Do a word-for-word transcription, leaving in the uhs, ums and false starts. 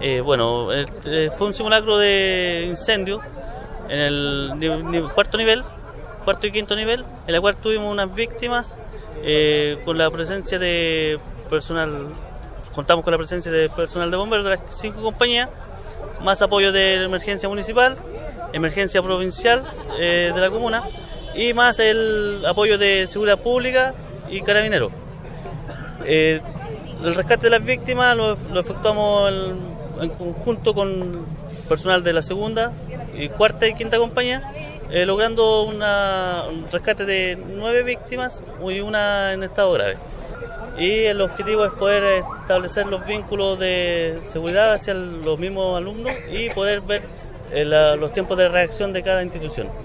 Eh, bueno, eh, fue un simulacro de incendio en el ni, ni, cuarto nivel, cuarto y quinto nivel, en la cual tuvimos unas víctimas eh, con la presencia de personal, contamos con la presencia de personal de bomberos de las cinco compañías, más apoyo de emergencia municipal, emergencia provincial eh, de la comuna y más el apoyo de seguridad pública y carabineros. Eh, el rescate de las víctimas lo, lo efectuamos el, en conjunto con personal de la segunda, y cuarta y quinta compañía, eh, logrando una, un rescate de nueve víctimas y una en estado grave. Y el objetivo es poder establecer los vínculos de seguridad hacia los mismos alumnos y poder ver eh, la, los tiempos de reacción de cada institución.